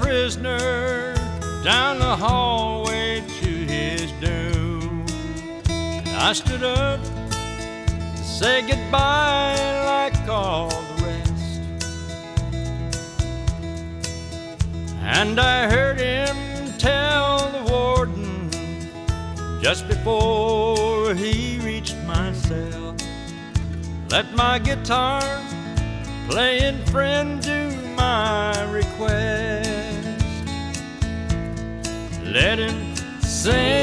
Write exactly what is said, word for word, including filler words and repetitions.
prisoner down the hallway to his doom. And I stood up to say goodbye like all the rest, and I heard him tell the warden just before he reached my cell, let my guitar playing friend do my request. Let him sing